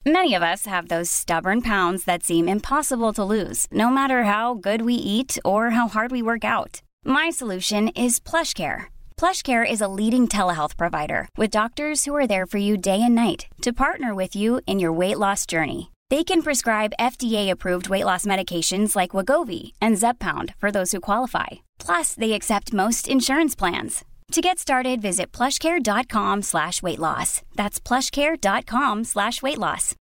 Many of us have those stubborn pounds that seem impossible to lose, no matter how good we eat or how hard we work out. My solution is PlushCare. PlushCare is a leading telehealth provider with doctors who are there for you day and night to partner with you in your weight loss journey. They can prescribe FDA-approved weight loss medications like Wegovy and Zepbound for those who qualify. Plus, they accept most insurance plans. To get started, visit plushcare.com/weightloss. That's plushcare.com/weightloss.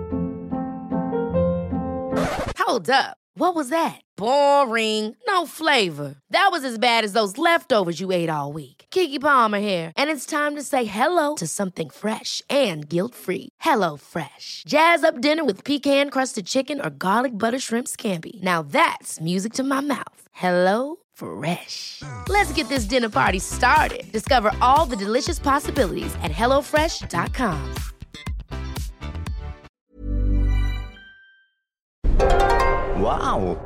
Hold up. What was that? Boring. No flavor. That was as bad as those leftovers you ate all week. Keke Palmer here. And it's time to say hello to something fresh and guilt-free. HelloFresh. Jazz up dinner with pecan-crusted chicken or garlic butter shrimp scampi. Now that's music to my mouth. HelloFresh. Let's get this dinner party started. Discover all the delicious possibilities at HelloFresh.com. Wow!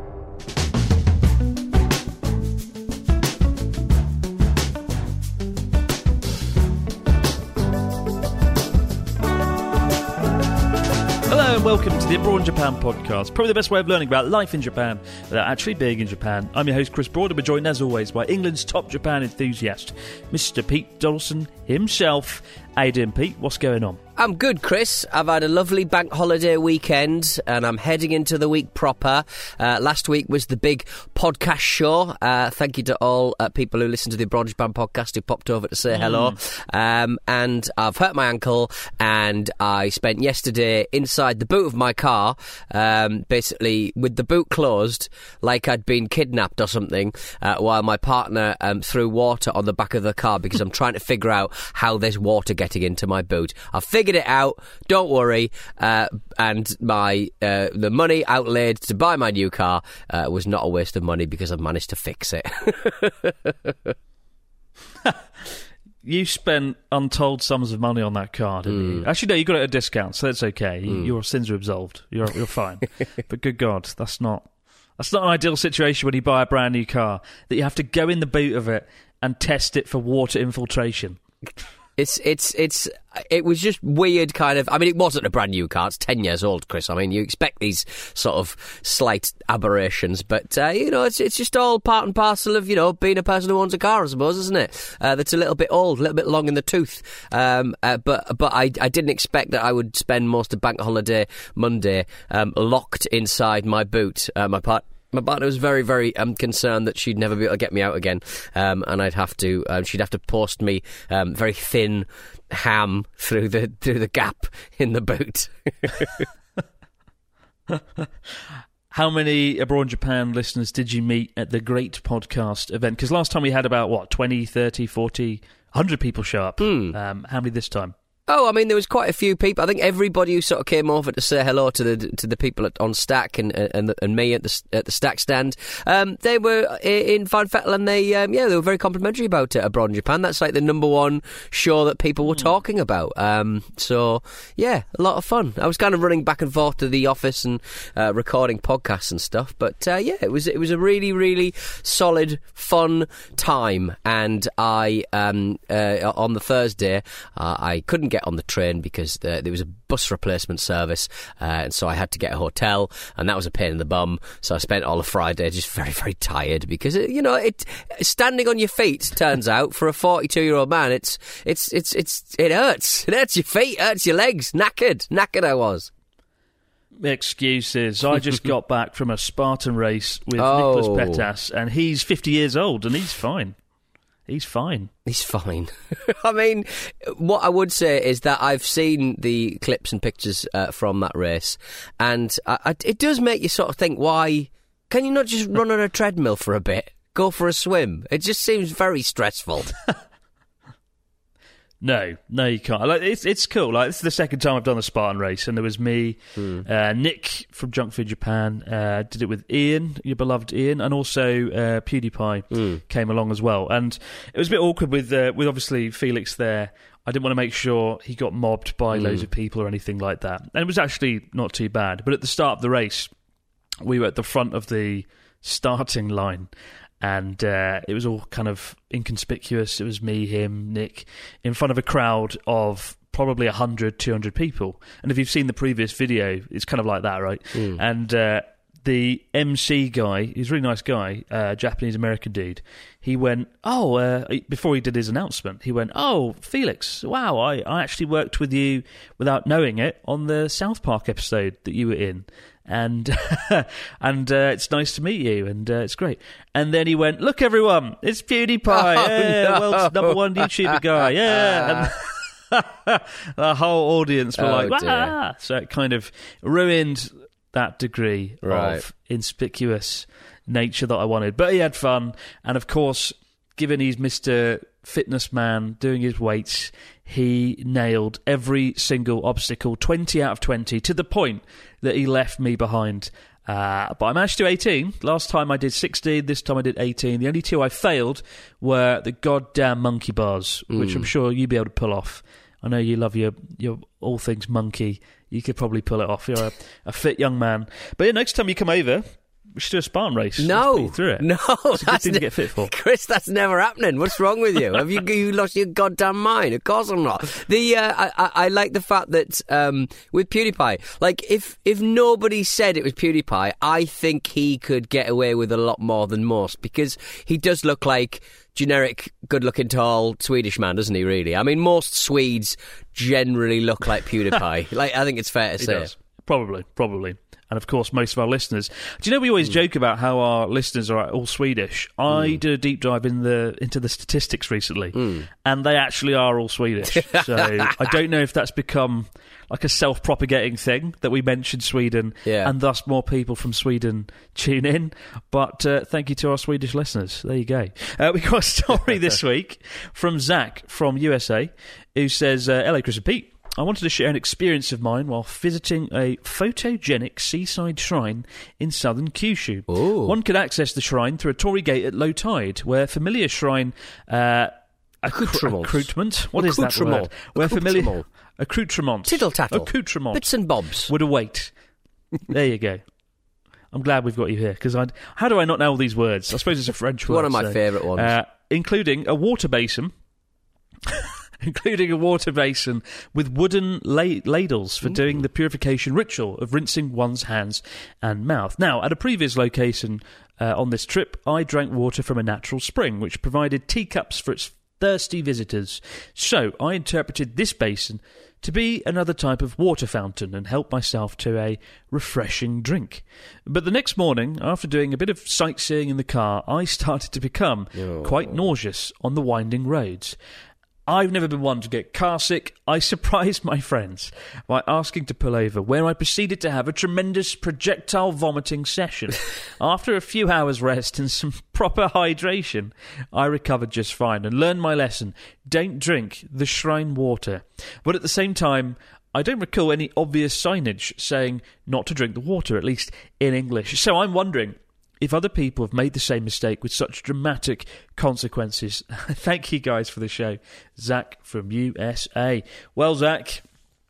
Hello and welcome to the Abroad in Japan podcast, probably the best way of learning about life in Japan without actually being in Japan. I'm your host Chris Broad, and we're joined as always by England's top Japan enthusiast, Mr. Pete Donaldson himself. How you doing, Pete? What's going on? I'm good, Chris. I've had a lovely bank holiday weekend and I'm heading into the week proper. Last week was the big podcast show. Thank you to all people who listen to the Abroad in Japan podcast who popped over to say hello. And I've hurt my ankle and I spent yesterday inside the boot of my car, basically with the boot closed like I'd been kidnapped or something, while my partner threw water on the back of the car because I'm trying to figure out how there's water getting into my boot. I've figured it out, don't worry, and my the money outlaid to buy my new car was not a waste of money because I've managed to fix it. You spent untold sums of money on that car, didn't you? Actually, no, you got it at a discount, so that's okay. Your sins are absolved. You're fine. But good God, that's not an ideal situation when you buy a brand new car, that you have to go in the boot of it and test it for water infiltration. It was just weird kind of... I mean, it wasn't a brand new car. It's 10 years old, Chris. I mean, you expect these sort of slight aberrations, but, it's just all part and parcel of, being a person who owns a car, I suppose, isn't it? That's a little bit old, a little bit long in the tooth. But I didn't expect that I would spend most of bank holiday Monday locked inside my boot. My partner was very, very concerned that she'd never be able to get me out again, and I'd have to. She'd have to post me very thin ham through the gap in the boot. How many Abroad in Japan listeners did you meet at the Great Podcast event? Because last time we had about 20, 30, 40, 100 people show up. How many this time? Oh, I mean, there was quite a few people. I think everybody who sort of came over to say hello to the people on Stack and me at the Stack stand, they were in Van Fettel, and they were very complimentary about Abroad in Japan. That's like the number one show that people were talking about. So yeah, a lot of fun. I was kind of running back and forth to the office and recording podcasts and stuff, but it was a really, really solid, fun time. And I on the Thursday I couldn't get on the train because there was a bus replacement service, and so I had to get a hotel, and that was a pain in the bum. So I spent all of Friday just very, very tired because standing on your feet, turns out, for a 42-year-old man, it hurts. It hurts your feet, hurts your legs. Knackered I was. Excuses. I just got back from a Spartan race with Nicholas Petas, and he's 50 years old, and he's fine. He's fine. I mean, what I would say is that I've seen the clips and pictures from that race, and it does make you sort of think, why can you not just run on a treadmill for a bit? Go for a swim? It just seems very stressful. No, you can't. Like, it's cool. Like, this is the second time I've done a Spartan race, and there was me, Nick from Junk Food Japan, did it with Ian, your beloved Ian, and also PewDiePie came along as well. And it was a bit awkward with obviously Felix there. I didn't want to make sure he got mobbed by loads of people or anything like that. And it was actually not too bad. But at the start of the race, we were at the front of the starting line, and it was all kind of inconspicuous. It was me, him, Nick, in front of a crowd of probably 100, 200 people. And if you've seen the previous video, it's kind of like that, right? And the MC guy, he's a really nice guy, Japanese-American dude, he went, before he did his announcement, he went, "Oh, Felix, wow, I actually worked with you without knowing it on the South Park episode that you were in. And it's nice to meet you, and it's great." And then he went, "Look, everyone, it's PewDiePie, world's #1 YouTuber guy, yeah." And the whole audience were like, "Ah!" So it kind of ruined that degree of inconspicuous nature that I wanted. But he had fun, and of course, given he's Mr. Fitness Man doing his weights, he nailed every single obstacle, 20 out of 20, to the point that he left me behind. But I managed to do 18. Last time I did 16, this time I did 18. The only two I failed were the goddamn monkey bars, which I'm sure you'd be able to pull off. I know you love your all things monkey. You could probably pull it off. You're a fit young man. But yeah, next time you come over, we should do a Spartan race. No, through it. No, it's a good thing to get fit for. Chris, that's never happening. What's wrong with you? Have you lost your goddamn mind? Of course I'm not. I like the fact that with PewDiePie, like if nobody said it was PewDiePie, I think he could get away with a lot more than most, because he does look like generic, good-looking, tall Swedish man, doesn't he, really? I mean, most Swedes generally look like PewDiePie. Like, I think it's fair to say. Does. Probably. And, of course, most of our listeners. Do you know we always joke about how our listeners are all Swedish? I did a deep dive into the statistics recently, and they actually are all Swedish. So I don't know if that's become like a self-propagating thing that we mentioned Sweden, and thus more people from Sweden tune in. But thank you to our Swedish listeners. There you go. We got a story this week from Zach from USA, who says, "Hello, Chris and Pete. I wanted to share an experience of mine while visiting a photogenic seaside shrine in southern Kyushu. Ooh. One could access the shrine through a torii gate at low tide, where familiar shrine accoutrement. What is that word? Where familiar accoutrement, tittle tattle, accoutrement, bits and bobs would await. There you go. I'm glad we've got you here, because how do I not know all these words? I suppose it's a French word. One of my favourite ones, including a water basin. Including a water basin with wooden ladles for doing the purification ritual of rinsing one's hands and mouth. Now, at a previous location on this trip, I drank water from a natural spring, which provided teacups for its thirsty visitors. So I interpreted this basin to be another type of water fountain and helped myself to a refreshing drink. But the next morning, after doing a bit of sightseeing in the car, I started to become quite nauseous on the winding roads. I've never been one to get car sick. I surprised my friends by asking to pull over, where I proceeded to have a tremendous projectile vomiting session. After a few hours rest and some proper hydration, I recovered just fine and learned my lesson. Don't drink the shrine water. But at the same time, I don't recall any obvious signage saying not to drink the water, at least in English. So I'm wondering if other people have made the same mistake with such dramatic consequences. Thank you guys for the show. Zach from USA. Well, Zach,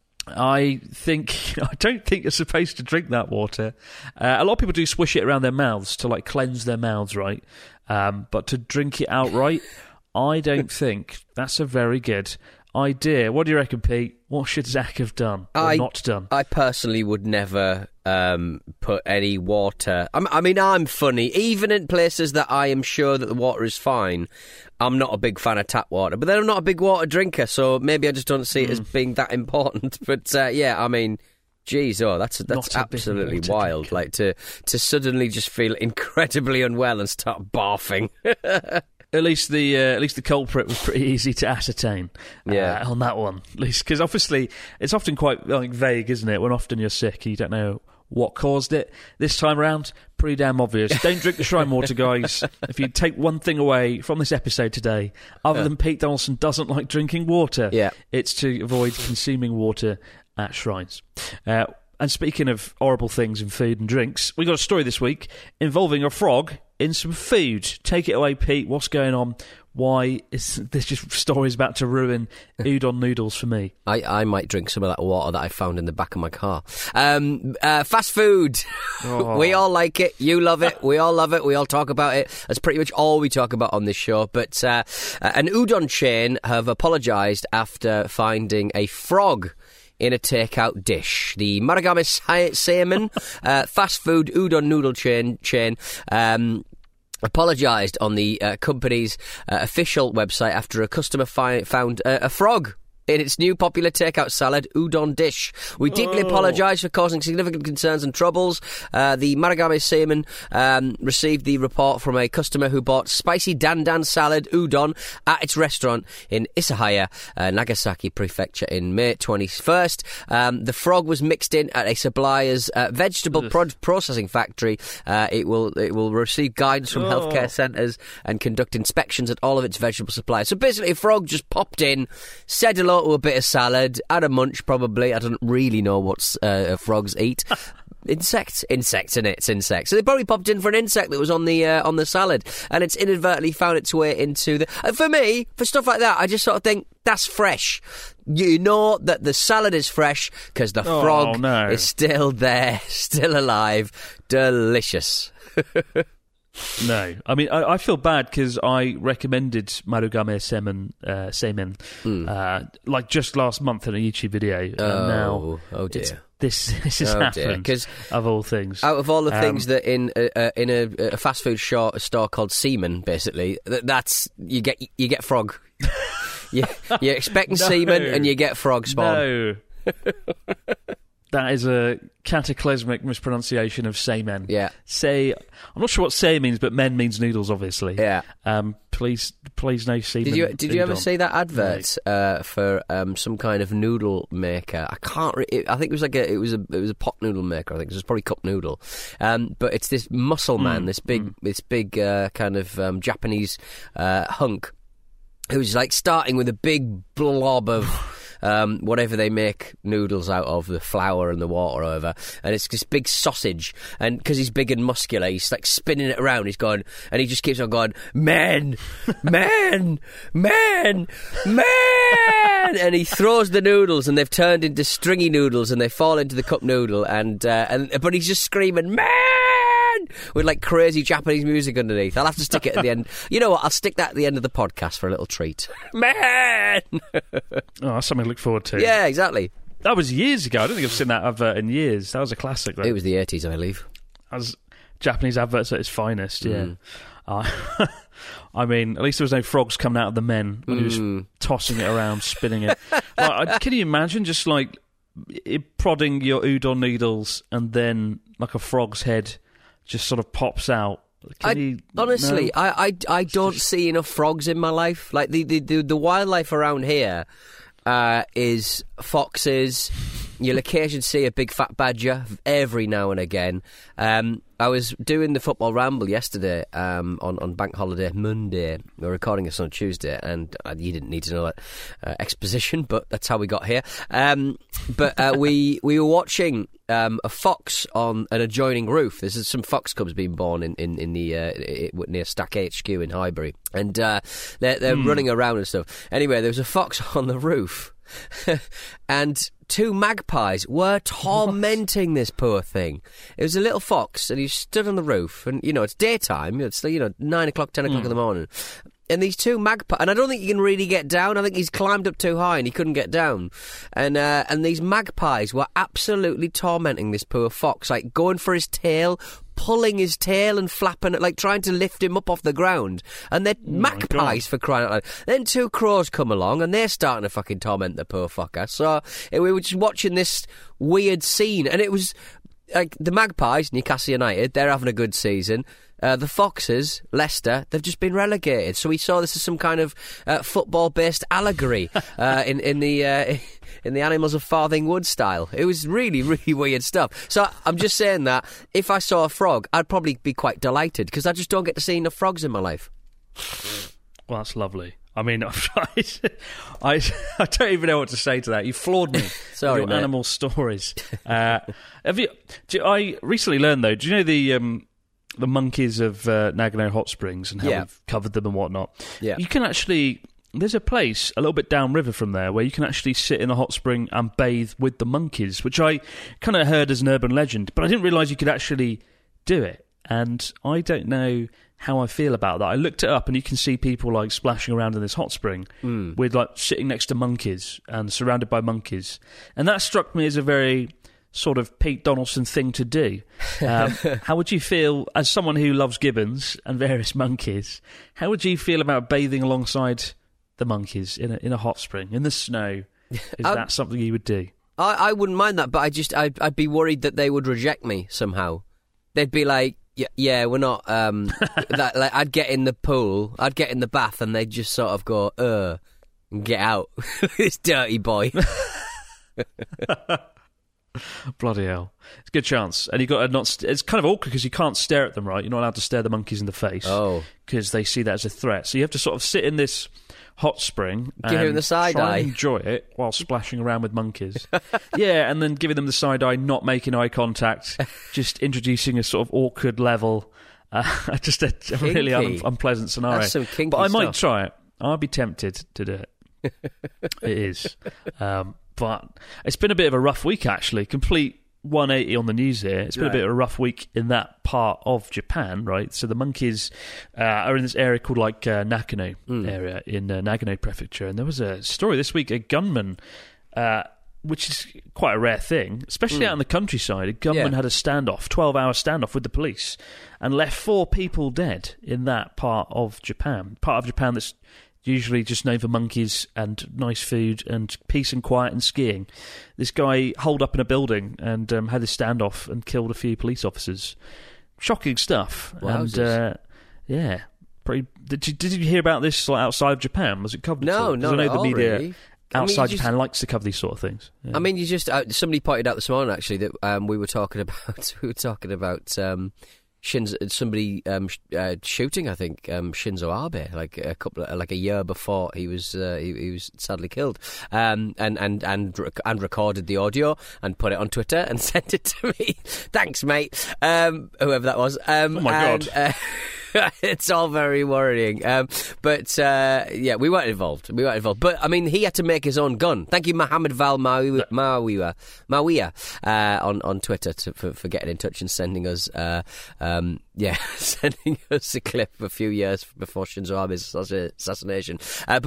I don't think you're supposed to drink that water. A lot of people do swish it around their mouths to like cleanse their mouths, right? But to drink it outright, I don't think that's a very good idea. What do you reckon, Pete? What should Zach have done or not done? I personally would never put any water. I mean, I'm funny. Even in places that I am sure that the water is fine, I'm not a big fan of tap water. But then I'm not a big water drinker, so maybe I just don't see it as being that important. But yeah, I mean, geez, that's absolutely wild. Like to suddenly just feel incredibly unwell and start barfing. At least the culprit was pretty easy to ascertain. On that one, at least, because obviously it's often quite vague, isn't it? When often you're sick, you don't know what caused it. This time around, pretty damn obvious. Don't drink the shrine water, guys. If you take one thing away from this episode today, other than Pete Donaldson doesn't like drinking water, it's to avoid consuming water at shrines. And speaking of horrible things in food and drinks, we got a story this week involving a frog in some food. Take it away, Pete. What's going on? why is this just stories about to ruin udon noodles for me? I might drink some of that water that I found in the back of my car. Fast food. We all like it. You love it. We all love it. We all talk about it. That's pretty much all we talk about on this show. But an udon chain have apologised after finding a frog in a takeout dish. The Marugame Seimen fast food udon noodle chain apologised on the company's official website after a customer found a frog in its new popular takeout salad udon dish. We deeply apologise for causing significant concerns and troubles. The Marugame Seimen received the report from a customer who bought spicy dandan salad udon at its restaurant in Isahaya, Nagasaki Prefecture in May 21st. The frog was mixed in at a supplier's vegetable processing factory. It will receive guidance from healthcare centres and conduct inspections at all of its vegetable suppliers. So basically a frog just popped in, said hello to a bit of salad, had a munch probably. I don't really know what frogs eat. Insects, innit? It's insects. So they probably popped in for an insect that was on the salad, and it's inadvertently found its way into the. For me, for stuff like that, I just sort of think that's fresh. You know that the salad is fresh because the frog is still there, still alive, delicious. No, I mean I feel bad because I recommended Marugame Seimen like just last month in a YouTube video, and now dear. This has happened. Because of all things, out of all the things that in a fast food store called Seaman, basically, that's you get frog. You're expecting semen and you get frog spawn. No. That is a cataclysmic mispronunciation of semen. Yeah. I'm not sure what say means, but men means noodles, obviously. Yeah. Please no semen. Did you ever see that advert for some kind of noodle maker? I can't. I think it was a pot noodle maker. I think it was probably cup noodle. But it's this muscle man, this big kind of Japanese hunk, who's like starting with a big blob of. Whatever they make noodles out of, the flour and the water or whatever, and it's this big sausage, and because he's big and muscular, he's like spinning it around, he's going, and he just keeps on going, men, and he throws the noodles, and they've turned into stringy noodles, and they fall into the cup noodle, but he's just screaming, man, with like crazy Japanese music underneath. I'll have to stick it at the end. You know what? I'll stick that at the end of the podcast for a little treat. Man! That's something to look forward to. Yeah, exactly. That was years ago. I don't think I've seen that advert in years. That was a classic, though. It was the 80s, I believe. That was Japanese adverts at its finest, yeah. I mean, at least there was no frogs coming out of the men when he was tossing it around, spinning it. Can you imagine just like prodding your udon noodles and then like a frog's head just sort of pops out? Honestly, I don't see enough frogs in my life. Like the wildlife around here is foxes. You'll occasionally see a big fat badger every now and again. I was doing the football ramble yesterday on Bank Holiday Monday. We were recording this on Tuesday, and you didn't need to know that exposition, but that's how we got here. But we were watching a fox on an adjoining roof. There's some fox cubs being born in the near Stack HQ in Highbury, and they're running around and stuff. Anyway, there was a fox on the roof. And two magpies were tormenting this poor thing. It was a little fox, and he stood on the roof, and it's daytime. It's 9 o'clock, 10 o'clock in the morning. And these two magpies, and I don't think he can really get down. I think he's climbed up too high and he couldn't get down. And these magpies were absolutely tormenting this poor fox, like going for his tail, pulling his tail and flapping it, like trying to lift him up off the ground. And they're magpies, for crying out loud. Then two crows come along and they're starting to fucking torment the poor fucker. So we were just watching this weird scene, and it was like the Magpies, Newcastle United, they're having a good season. The Foxes, Leicester, they've just been relegated. So we saw this as some kind of football-based allegory in the Animals of Farthing Wood style. It was really, really weird stuff. So I'm just saying that if I saw a frog, I'd probably be quite delighted, because I just don't get to see enough frogs in my life. Well, that's lovely. I mean, I don't even know what to say to that. You floored me. Sorry, with your mate. Animal stories. I recently learned, though, do you know monkeys of Nagano Hot Springs and how we've covered them and whatnot. Yeah. You can actually... There's a place a little bit downriver from there where you can actually sit in a hot spring and bathe with the monkeys, which I kind of heard as an urban legend, but I didn't realise you could actually do it. And I don't know how I feel about that. I looked it up, and you can see people like splashing around in this hot spring with like sitting next to monkeys and surrounded by monkeys. And that struck me as a very sort of Pete Donaldson thing to do. How would you feel, as someone who loves gibbons and various monkeys, how would you feel about bathing alongside the monkeys in a hot spring in the snow? Is that something you would do? I wouldn't mind that, but I'd be worried that they would reject me somehow. They'd be like, yeah, we're not. Like, I'd get in the pool, I'd get in the bath, and they'd just sort of go, and get out, this dirty boy. Bloody hell. It's a good chance. And you got to not... It's kind of awkward because you can't stare at them, right? You're not allowed to stare the monkeys in the face. Oh. Because they see that as a threat. So you have to sort of sit in this hot spring and give him the side eye. Enjoy it while splashing around with monkeys. Yeah, and then giving them the side eye, not making eye contact, just introducing a sort of awkward level. Just a really unpleasant scenario. That's some kinky but I might stuff. Try it. I'd be tempted to do it. It is. But it's been a bit of a rough week, actually. Complete 180 on the news here. It's been a bit of a rough week in that part of Japan, right? So the monkeys are in this area called like Nakano area in Nagano Prefecture. And there was a story this week, a gunman, which is quite a rare thing, especially out in the countryside. A gunman had a standoff, 12-hour standoff with the police, and left 4 people dead in that part of Japan. Part of Japan that's usually just known for monkeys and nice food and peace and quiet and skiing. This guy holed up in a building and had a standoff and killed a few police officers. Shocking stuff. Wowzers. And pretty. Did you hear about this like, outside of Japan? Was it covered? No, I know the media really. outside Japan likes to cover these sort of things. Yeah. I mean, you just somebody pointed out this morning actually that we were talking about. Somebody shooting, I think, Shinzo Abe, like a year before he was sadly killed, and recorded the audio and put it on Twitter and sent it to me. Thanks, mate. Whoever that was. Oh my God. It's all very worrying. But we weren't involved. But, I mean, he had to make his own gun. Thank you, Mohammed Val Mawiya on Twitter for getting in touch and sending us sending us a clip a few years before Shinzo Abe's assassination. That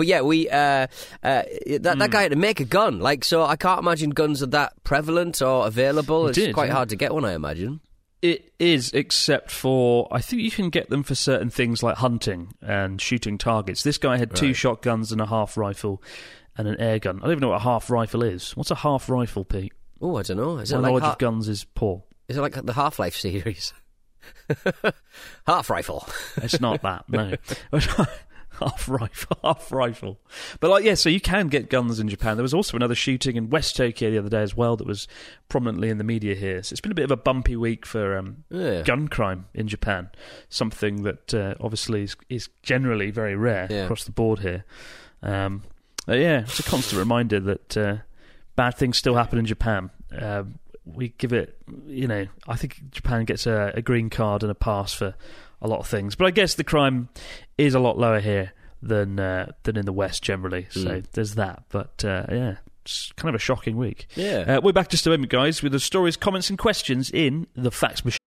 guy had to make a gun. Like, so I can't imagine guns are that prevalent or available. It's quite hard to get one, I imagine. It is, except for, I think you can get them for certain things like hunting and shooting targets. This guy had 2 shotguns and a half rifle and an air gun. I don't even know what a half rifle is. What's a half rifle, Pete? Oh, I don't know. My knowledge of guns is poor. Is it like the Half-Life series? Half rifle. It's not that, no. Half rifle. But so you can get guns in Japan. There was also another shooting in West Tokyo the other day as well that was prominently in the media here. So it's been a bit of a bumpy week for gun crime in Japan. Something that obviously is generally very rare across the board here. It's a constant reminder that bad things still happen in Japan. We give it, I think Japan gets a green card and a pass for a lot of things, but I guess the crime is a lot lower here than in the West generally. So there's that. But it's kind of a shocking week. Yeah, we're back just a moment, guys, with the stories, comments, and questions in the Facts Machine.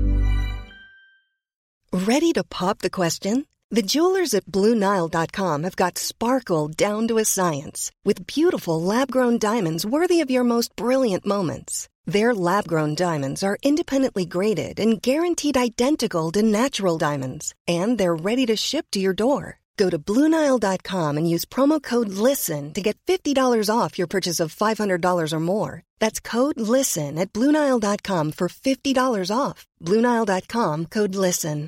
Ready to pop the question? The jewelers at BlueNile.com have got sparkle down to a science with beautiful lab-grown diamonds worthy of your most brilliant moments. Their lab-grown diamonds are independently graded and guaranteed identical to natural diamonds. And they're ready to ship to your door. Go to BlueNile.com and use promo code LISTEN to get $50 off your purchase of $500 or more. That's code LISTEN at BlueNile.com for $50 off. BlueNile.com, code LISTEN.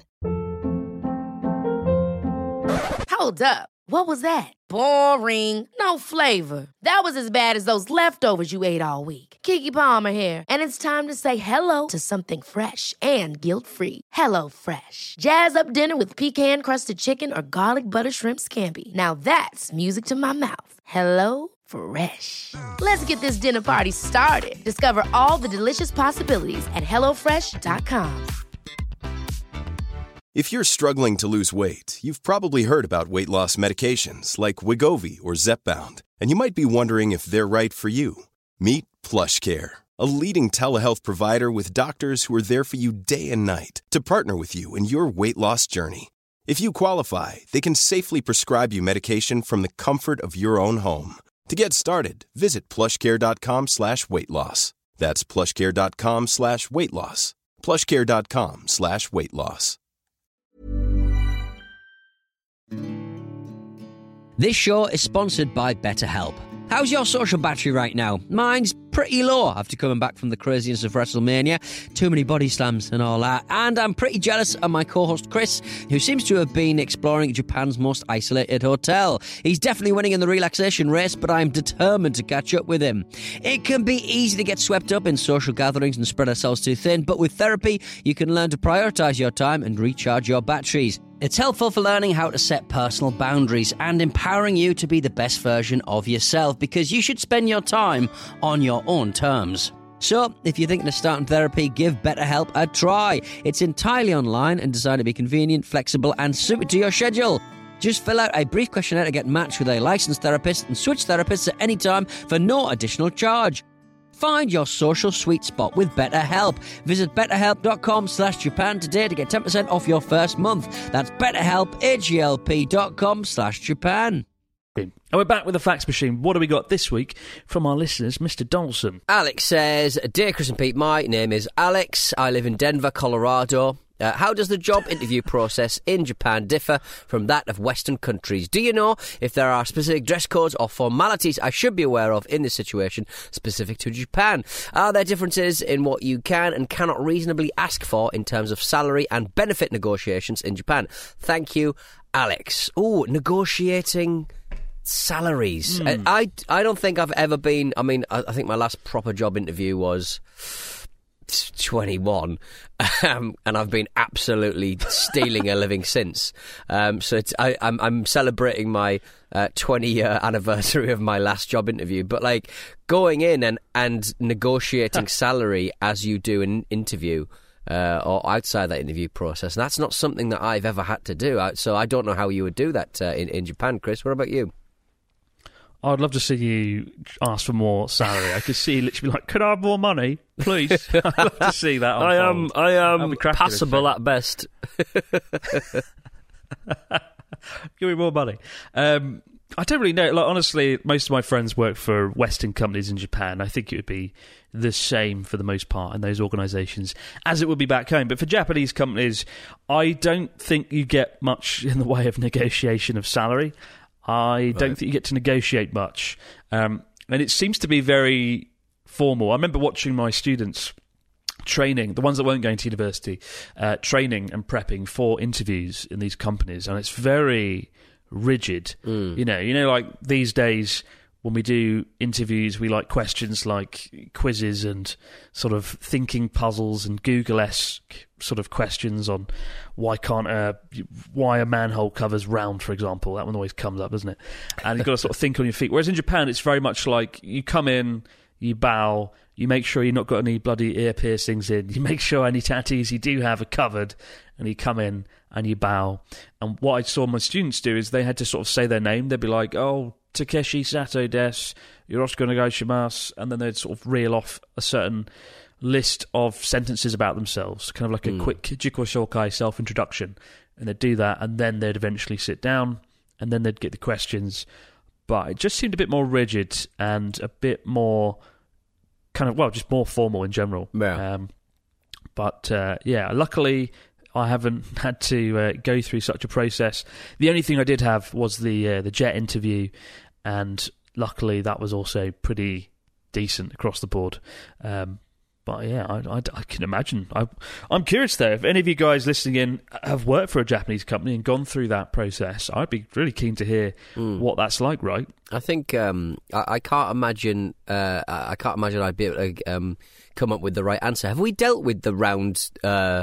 Hold up. What was that? Boring. No flavor. That was as bad as those leftovers you ate all week. Keke Palmer here, and it's time to say hello to something fresh and guilt-free. Hello Fresh. Jazz up dinner with pecan-crusted chicken or garlic butter shrimp scampi. Now that's music to my mouth. Hello Fresh. Let's get this dinner party started. Discover all the delicious possibilities at HelloFresh.com. If you're struggling to lose weight, you've probably heard about weight loss medications like Wegovy or Zepbound, and you might be wondering if they're right for you. Meet PlushCare, a leading telehealth provider with doctors who are there for you day and night to partner with you in your weight loss journey. If you qualify, they can safely prescribe you medication from the comfort of your own home. To get started, visit plushcare.com/weight-loss. That's plushcare.com/weight-loss. plushcare.com/weight-loss. This show is sponsored by BetterHelp. How's your social battery right now? Mine's pretty low after coming back from the craziness of WrestleMania. Too many body slams and all that. And I'm pretty jealous of my co-host Chris, who seems to have been exploring Japan's most isolated hotel. He's definitely winning in the relaxation race, but I'm determined to catch up with him. It can be easy to get swept up in social gatherings and spread ourselves too thin, but with therapy, you can learn to prioritise your time and recharge your batteries. It's helpful for learning how to set personal boundaries and empowering you to be the best version of yourself, because you should spend your time on your own terms. So, if you're thinking of starting therapy, give BetterHelp a try. It's entirely online and designed to be convenient, flexible and suited to your schedule. Just fill out a brief questionnaire to get matched with a licensed therapist and switch therapists at any time for no additional charge. Find your social sweet spot with BetterHelp. Visit betterhelp.com/Japan today to get 10% off your first month. That's BetterHelp, HELP.com/Japan. And we're back with the fax machine. What do we got this week from our listeners, Mr. Dawson? Alex says, Dear Chris and Pete, my name is Alex. I live in Denver, Colorado. How does the job interview process in Japan differ from that of Western countries? Do you know if there are specific dress codes or formalities I should be aware of in this situation specific to Japan? Are there differences in what you can and cannot reasonably ask for in terms of salary and benefit negotiations in Japan? Thank you, Alex. Oh, negotiating salaries. I don't think I've ever been... I mean, I think my last proper job interview was 21, and I've been absolutely stealing a living since. So I'm celebrating my 20-year anniversary of my last job interview. But like going in and negotiating salary as you do an interview or outside that interview process, that's not something that I've ever had to do. So I don't know how you would do that in Japan, Chris. What about you? I'd love to see you ask for more salary. I could see you literally like, could I have more money, please? I'd love to see that. I am passable at best. Give me more money. I don't really know. Like, honestly, most of my friends work for Western companies in Japan. I think it would be the same for the most part in those organisations as it would be back home. But for Japanese companies, I don't think you get much in the way of negotiation of salary. I don't think you get to negotiate much. And it seems to be very formal. I remember watching my students training, the ones that weren't going to university, training and prepping for interviews in these companies, and it's very rigid. You know, like these days when we do interviews, we like questions like quizzes and sort of thinking puzzles and Google-esque sort of questions on why a manhole cover's round, for example. That one always comes up, doesn't it? And you've got to sort of think on your feet. Whereas in Japan, it's very much like you come in, you bow, you make sure you've not got any bloody ear piercings in, you make sure any tattoos you do have are covered, and you come in and you bow. And what I saw my students do is they had to sort of say their name. They'd be like, oh, Takeshi Sato desu, yoroshiku onegaishimasu, and then they'd sort of reel off a certain list of sentences about themselves, kind of like a quick jiko shokai self-introduction, and they'd do that, and then they'd eventually sit down, and then they'd get the questions. But it just seemed a bit more rigid and a bit more kind of, well, just more formal in general. Yeah. Yeah, luckily I haven't had to go through such a process. The only thing I did have was the jet interview, and luckily that was also pretty decent across the board. But yeah, I can imagine. I'm curious though, if any of you guys listening in have worked for a Japanese company and gone through that process, I'd be really keen to hear what that's like, right? I think I can't imagine. I'd be able to come up with the right answer. Have we dealt with the round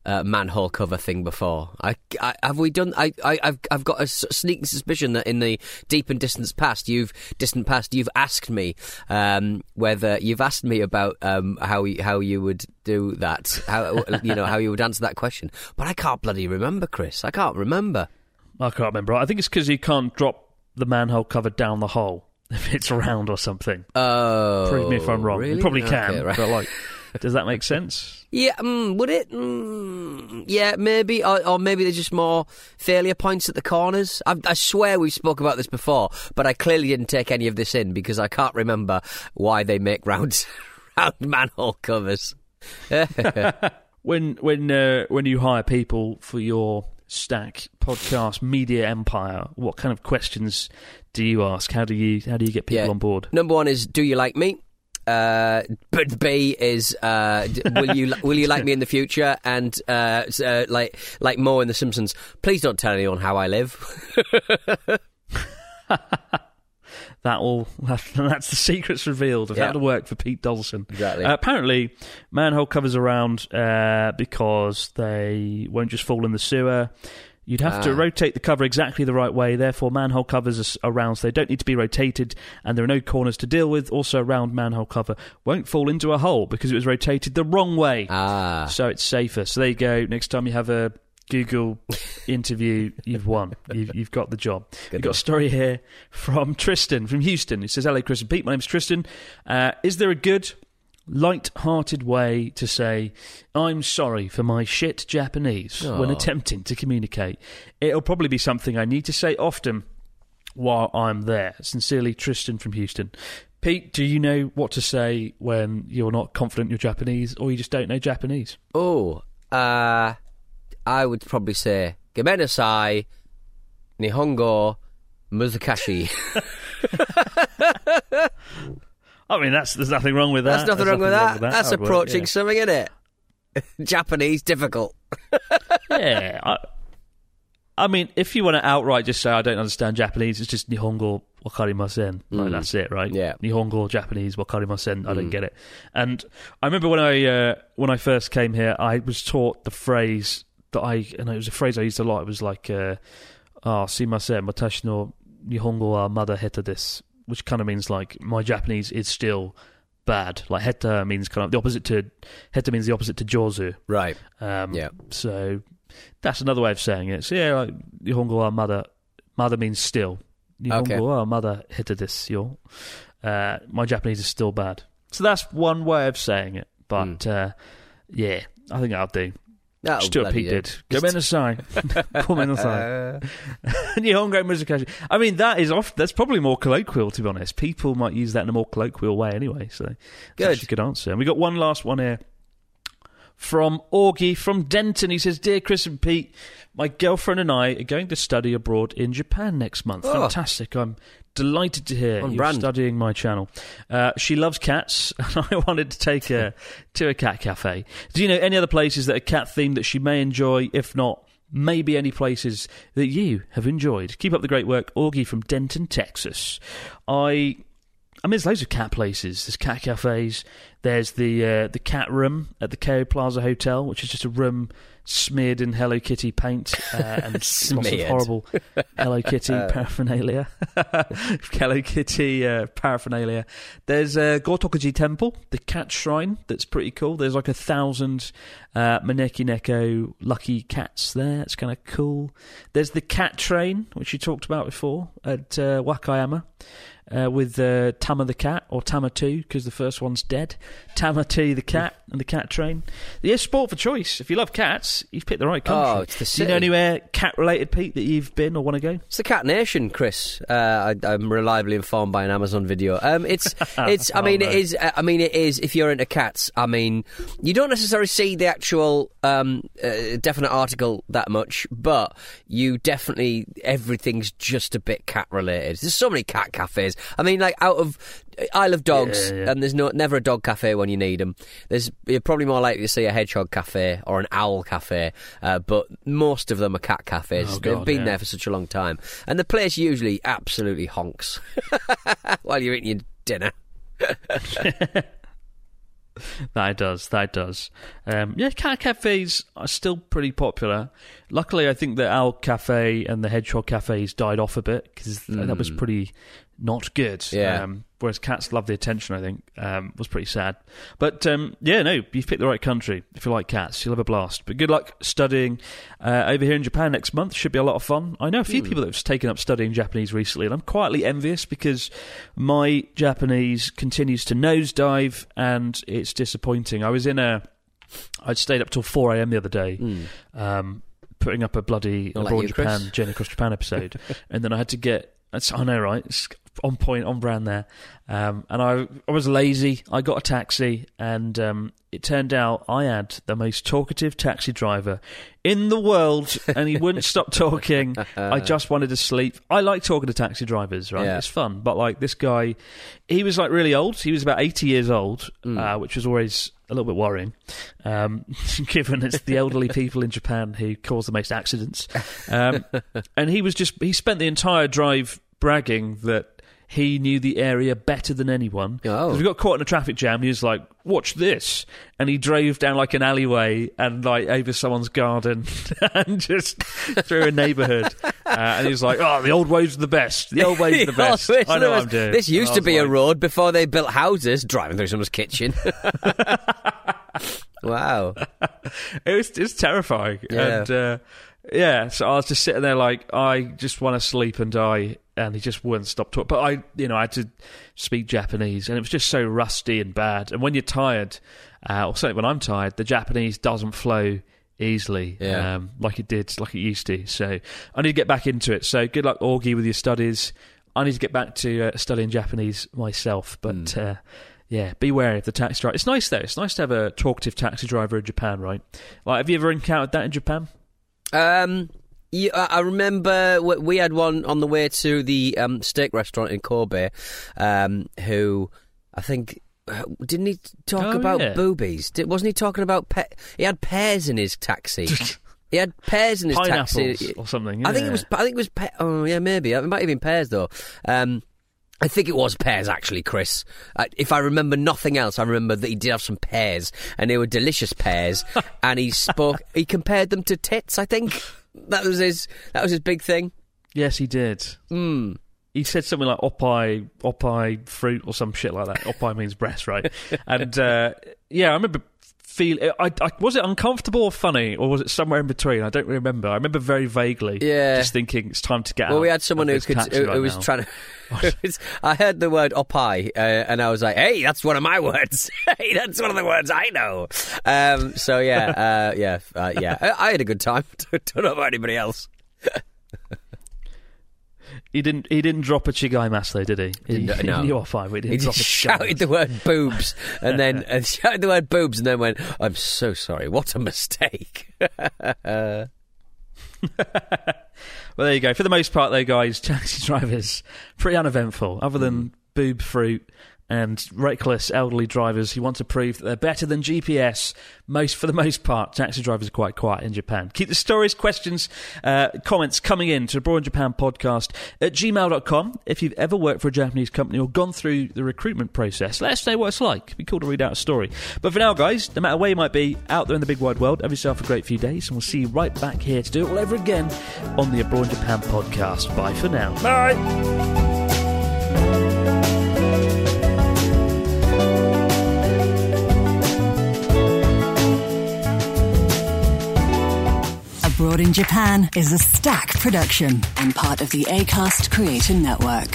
manhole cover thing before. Have we done? I've got a sneaking suspicion that in the deep and distant past, you've asked me whether you've asked me about how you would do that, how you would answer that question. But I can't bloody remember, Chris. I can't remember. I can't remember. I think it's because you can't drop the manhole cover down the hole if it's round or something. Oh, prove me if I'm wrong. Really? You probably can, Okay, right. but like, does that make sense? Yeah, would it? Yeah, maybe. Or maybe there's just more failure points at the corners. I swear we spoke about this before, but I clearly didn't take any of this in because I can't remember why they make round manhole covers. When you hire people for your Stack podcast media empire, what kind of questions do you ask? How do you get people on board? Number one is, do you like me? But B is, will you like me in the future? And like Mo in The Simpsons, please don't tell anyone how I live. That's the secrets revealed of how to work for Pete Dodson. Exactly. Apparently, manhole covers around because they won't just fall in the sewer. You'd have to rotate the cover exactly the right way. Therefore, manhole covers are round, so they don't need to be rotated, and there are no corners to deal with. Also, a round manhole cover won't fall into a hole because it was rotated the wrong way. So it's safer. So there you go. Next time you have a Google interview, you've won. You've got the job. We've got a story here from Tristan from Houston. He says, hello, Chris and Pete. My name's Tristan. Is there a good, light-hearted way to say, I'm sorry for my shit Japanese when attempting to communicate? It'll probably be something I need to say often while I'm there. Sincerely, Tristan from Houston. Pete, do you know what to say when you're not confident you're Japanese or you just don't know Japanese? I would probably say, Gomenasai, Nihongo, Muzakashi. I mean, there's nothing wrong with that. There's nothing wrong with that. That's That would approaching work, something, isn't it? Japanese, difficult. Yeah. I mean, if you want to outright just say, I don't understand Japanese, it's just Nihongo wakarimasen. Like, that's it, right? Yeah. Nihongo, Japanese, wakarimasen. I don't get it. And I remember when I first came here, I was taught the phrase and it was a phrase I used a lot. It was like, sumimasen, watashi no Nihongo wa mada heta desu, which kind of means like, my Japanese is still bad. Like, heta means kind of the opposite to jozu. Right. So that's another way of saying it. So yeah, like, Nihongo wa mada means still. Nihongo wa mada heta desu yo. My Japanese is still bad. So that's one way of saying it. But yeah, I think that'll do. Stuart Pete did. Gomenasai. Gomenasai. Nihongo Muzakashi. I mean, that's probably more colloquial, to be honest. People might use that in a more colloquial way anyway, so that's a good answer. And we got one last one here from Augie from Denton. He says, Dear Chris and Pete, my girlfriend and I are going to study abroad in Japan next month. Fantastic. I'm delighted to hear you're studying my channel. She loves cats, and I wanted to take her to a cat cafe. Do you know any other places that are cat-themed that she may enjoy? If not, maybe any places that you have enjoyed. Keep up the great work. Augie from Denton, Texas. I mean, there's loads of cat places. There's cat cafes. There's the cat room at the KO Plaza Hotel, which is just a room smeared in Hello Kitty paint and lots of horrible Hello Kitty paraphernalia. Hello Kitty paraphernalia. There's Gotokuji Temple, the cat shrine. That's pretty cool. There's like 1,000 Maneki Neko lucky cats there. It's kind of cool. There's the cat train, which you talked about before at Wakayama. With Tama the cat, or Tama 2, because the first one's dead. Tama 2 the cat, and the cat train. Yeah, sport for choice. If you love cats, you've picked the right country. Oh, it's the city. Do you know anywhere cat-related, Pete, that you've been or want to go? It's the Cat Nation, Chris. I'm reliably informed by an Amazon video. It is. If you're into cats, I mean, you don't necessarily see the actual definite article that much, but you definitely, everything's just a bit cat-related. There's so many cat cafes. I mean, like, out of I love dogs, and there's never a dog cafe when you need them. You're probably more likely to see a hedgehog cafe or an owl cafe, but most of them are cat cafes. They've been there for such a long time, and the place usually absolutely honks while you're eating your dinner. That does. Cat cafes are still pretty popular. Luckily, I think the Owl Cafe and the Hedgehog Cafes died off a bit because that was pretty not good. Yeah. Whereas cats love the attention, I think, was pretty sad. But, you've picked the right country. If you like cats, you'll have a blast. But good luck studying over here in Japan next month. Should be a lot of fun. I know a few people that have taken up studying Japanese recently, and I'm quietly envious because my Japanese continues to nosedive, and it's disappointing. I'd stayed up till 4 a.m. the other day, putting up a bloody Abroad Japan, Journey Across Japan episode, and then I had to get... I know, right? It's on point, on brand there. And I was lazy. I got a taxi, and it turned out I had the most talkative taxi driver in the world, and he wouldn't stop talking. I just wanted to sleep. I like talking to taxi drivers, right? Yeah. It's fun. But, like, this guy, he was, like, really old. He was about 80 years old, which was always a little bit worrying, given it's the elderly people in Japan who cause the most accidents. And he spent the entire drive bragging that he knew the area better than anyone. Because we got caught in a traffic jam, and he was like, watch this. And he drove down like an alleyway and like over someone's garden and just through a neighbourhood. And he was like, the old ways are the best. The old ways are the best. I know what I'm doing. This used to be a road before they built houses. Driving through someone's kitchen. Wow. It was terrifying. Yeah. And so I was just sitting there like, I just want to sleep and die, and he just wouldn't stop talking. But I had to speak Japanese, and it was just so rusty and bad. And when you're tired, or certainly when I'm tired, the Japanese doesn't flow easily, like it used to. So I need to get back into it. So good luck, Augie, with your studies. I need to get back to studying Japanese myself, but... be wary of the taxi driver. It's nice, though. It's nice to have a talkative taxi driver in Japan, right? Like, have you ever encountered that in Japan? I remember we had one on the way to the steak restaurant in Kobe, who I think... didn't he talk about boobies? Wasn't he talking about... He had pears in his taxi. He had pears in his taxi. Or something, yeah. I think it was... Oh, yeah, maybe. It might have been pears, though. I think it was pears, actually, Chris. If I remember nothing else, I remember that he did have some pears, and they were delicious pears. And he compared them to tits. I think that was his big thing. Yes, he did. He said something like oppai fruit or some shit like that. Oppai means breast, right? And I remember. Was it uncomfortable or funny, or was it somewhere in between? I don't remember. I remember very vaguely just thinking it's time to get out. Well, we had someone who was trying to... I heard the word oppai, and I was like, hey, that's one of my words. Hey, that's one of the words I know. I had a good time. Don't know about anybody else. He didn't drop a chigai-mas though, did he? No. You're fine. He just shouted the word boobs and then went, I'm so sorry. What a mistake. Well, there you go. For the most part, though, guys, taxi drivers, pretty uneventful, other than boob fruit and reckless elderly drivers who want to prove that they're better than GPS. For the most part, taxi drivers are quite quiet in Japan. Keep the stories, questions, comments coming in to Abroad in Japan podcast at gmail.com. If you've ever worked for a Japanese company or gone through the recruitment process, let us know what it's like. It'd be cool to read out a story. But for now, guys, no matter where you might be out there in the big wide world, have yourself a great few days, and we'll see you right back here to do it all over again on the Abroad in Japan podcast. Bye for now. Bye! Abroad in Japan is a Stack production and part of the Acast Creator Network.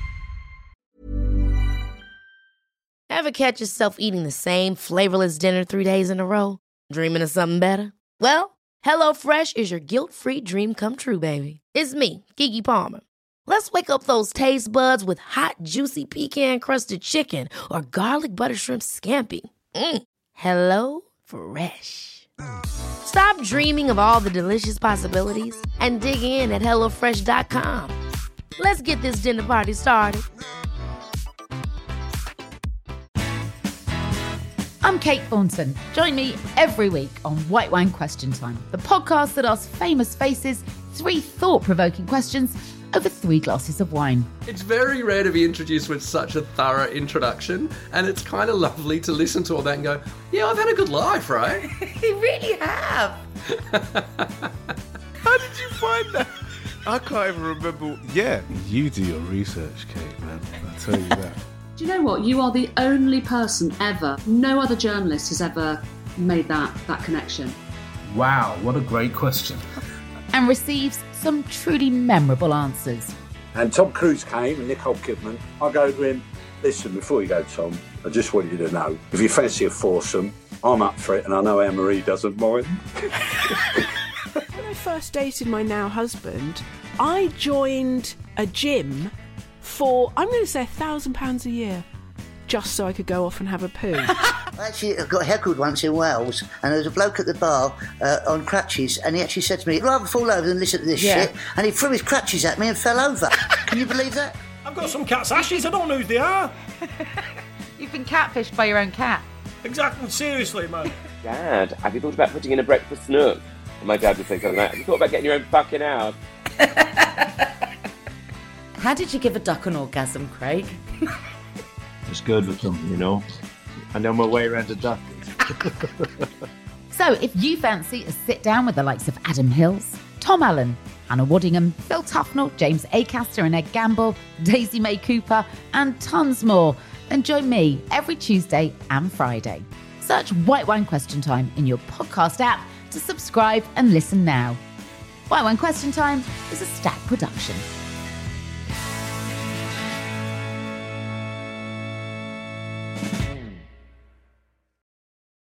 Ever catch yourself eating the same flavorless dinner 3 days in a row? Dreaming of something better? Well, HelloFresh is your guilt-free dream come true, baby. It's me, Keke Palmer. Let's wake up those taste buds with hot, juicy pecan-crusted chicken or garlic butter shrimp scampi. Hello Fresh. Stop dreaming of all the delicious possibilities and dig in at HelloFresh.com. Let's get this dinner party started. I'm Kate Thornton. Join me every week on White Wine Question Time, the podcast that asks famous faces 3 thought-provoking questions over 3 glasses of wine. It's very rare to be introduced with such a thorough introduction, and it's kind of lovely to listen to all that and go, yeah, I've had a good life, right? You really have. How did you find that? I can't even remember. Yeah, you do your research, Kate, man. I'll tell you that. Do you know what? You are the only person ever, no other journalist has ever made that connection. Wow, what a great question. And receives some truly memorable answers. And Tom Cruise came and Nicole Kidman. I go to him, listen, before you go, Tom, I just want you to know, if you fancy a foursome, I'm up for it, and I know Anne-Marie doesn't mind. When I first dated my now husband, I joined a gym for, I'm going to say £1,000 a year, just so I could go off and have a poo. I actually got heckled once in Wales, and there was a bloke at the bar on crutches, and he actually said to me, "I'd rather fall over than listen to this shit," and he threw his crutches at me and fell over. Can you believe that? I've got some cat's ashes, I don't know who they are. You've been catfished by your own cat. Exactly, seriously, man. Dad, have you thought about putting in a breakfast nook? And my dad would say something like, have you thought about getting your own fucking house? How did you give a duck an orgasm, Craig? Just good with them, you know. I know my way around a duck. So if you fancy a sit down with the likes of Adam Hills, Tom Allen, Hannah Waddingham, Phil Tufnell, James Acaster and Ed Gamble, Daisy May Cooper and tons more, then join me every Tuesday and Friday. Search White Wine Question Time in your podcast app to subscribe and listen now. White Wine Question Time is a Stack production.